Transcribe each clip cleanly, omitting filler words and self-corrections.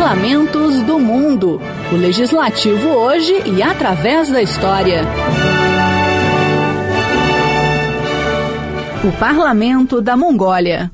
Parlamentos do Mundo. O Legislativo hoje e através da história. O Parlamento da Mongólia.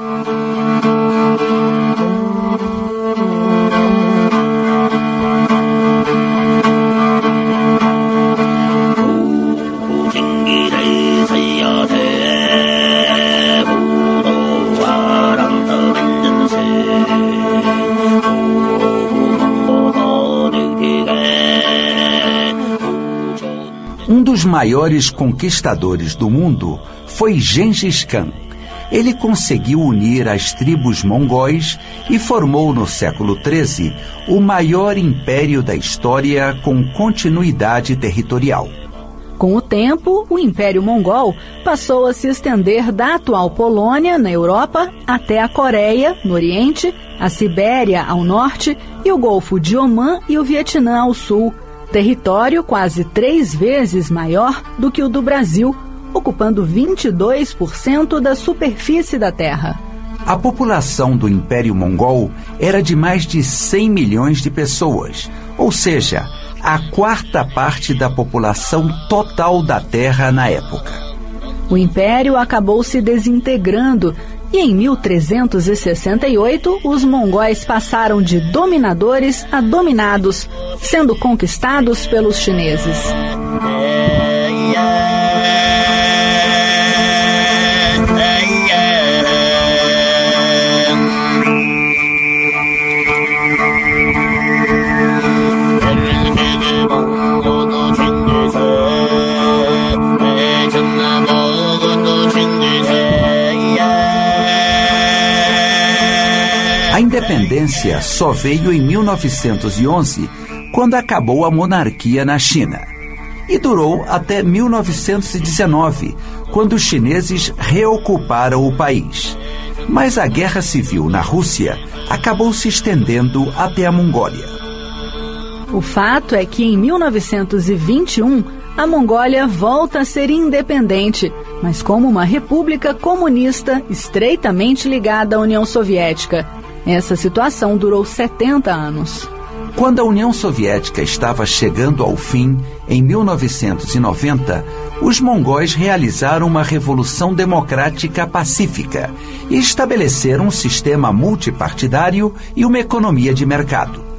Um dos maiores conquistadores do mundo foi Gengis Khan. Ele conseguiu unir as tribos mongóis e formou no século XIII o maior império da história com continuidade territorial. Com o tempo, o Império Mongol passou a se estender da atual Polônia, na Europa, até a Coreia, no Oriente, a Sibéria, ao norte, e o Golfo de Omã e o Vietnã, ao sul. Território quase 3 vezes maior do que o do Brasil, ocupando 22% da superfície da Terra. A população do Império Mongol era de mais de 100 milhões de pessoas, ou seja, a 4ª parte da população total da Terra na época. O Império acabou se desintegrando e em 1368 os mongóis passaram de dominadores a dominados, sendo conquistados pelos chineses. A independência só veio em 1911, quando acabou a monarquia na China. E durou até 1919, quando os chineses reocuparam o país. Mas a guerra civil na Rússia acabou se estendendo até a Mongólia. O fato é que em 1921, a Mongólia volta a ser independente, mas como uma república comunista estreitamente ligada à União Soviética. Essa situação durou 70 anos. Quando a União Soviética estava chegando ao fim, em 1990, os mongóis realizaram uma revolução democrática pacífica e estabeleceram um sistema multipartidário e uma economia de mercado.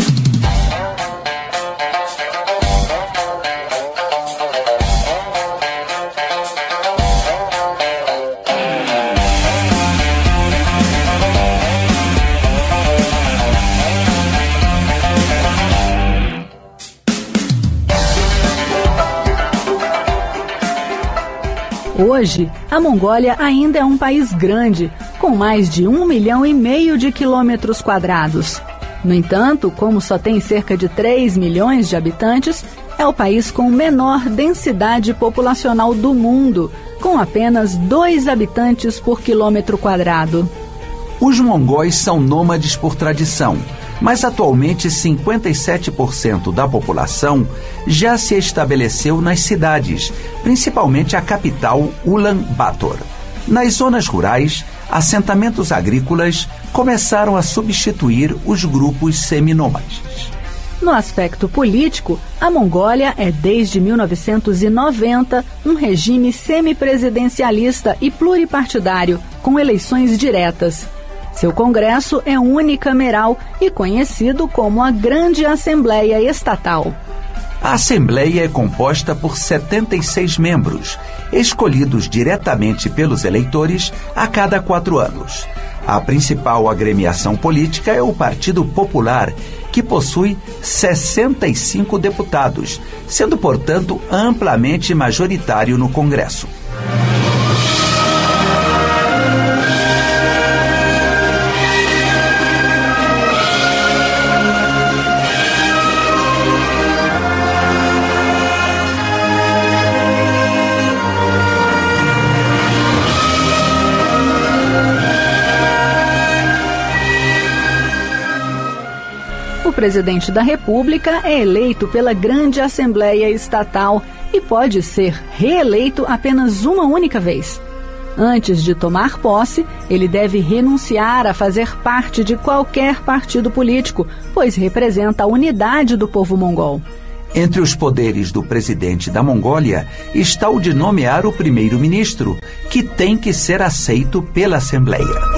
Hoje, a Mongólia ainda é um país grande, com mais de 1,5 milhão de quilômetros quadrados. No entanto, como só tem cerca de 3 milhões de habitantes, é o país com menor densidade populacional do mundo, com apenas 2 habitantes por quilômetro quadrado. Os mongóis são nômades por tradição, mas atualmente 57% da população já se estabeleceu nas cidades, principalmente a capital Ulaanbaatar. Nas zonas rurais, assentamentos agrícolas começaram a substituir os grupos seminômades. No aspecto político, a Mongólia é desde 1990 um regime semipresidencialista e pluripartidário, com eleições diretas. Seu congresso é unicameral e conhecido como a Grande Assembleia Estatal. A Assembleia é composta por 76 membros, escolhidos diretamente pelos eleitores a cada 4 anos. A principal agremiação política é o Partido Popular, que possui 65 deputados, sendo, portanto, amplamente majoritário no Congresso. O presidente da República é eleito pela Grande Assembleia Estatal e pode ser reeleito apenas uma única vez. Antes de tomar posse, ele deve renunciar a fazer parte de qualquer partido político, pois representa a unidade do povo mongol. Entre os poderes do presidente da Mongólia está o de nomear o primeiro-ministro, que tem que ser aceito pela Assembleia.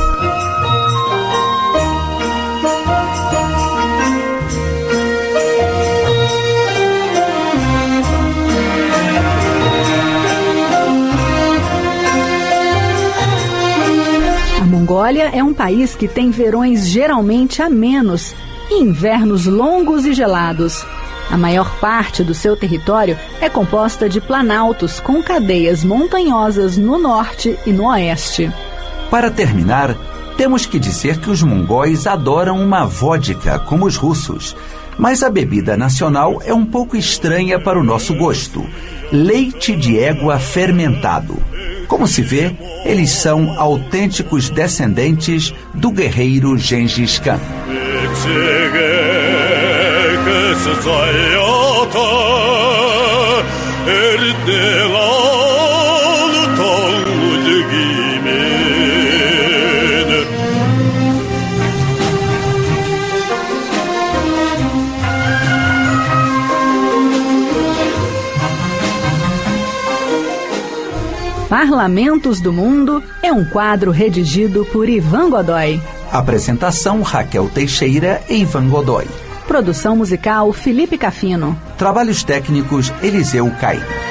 A Mongólia é um país que tem verões geralmente amenos e invernos longos e gelados. A maior parte do seu território é composta de planaltos com cadeias montanhosas no norte e no oeste. Para terminar, temos que dizer que os mongóis adoram uma vodka, como os russos. Mas a bebida nacional é um pouco estranha para o nosso gosto: leite de égua fermentado. Como se vê, eles são autênticos descendentes do guerreiro Gengis Khan. Parlamentos do Mundo é um quadro redigido por Ivan Godoy. Apresentação: Raquel Teixeira e Ivan Godoy. Produção musical: Felipe Cafino. Trabalhos técnicos: Eliseu Caim.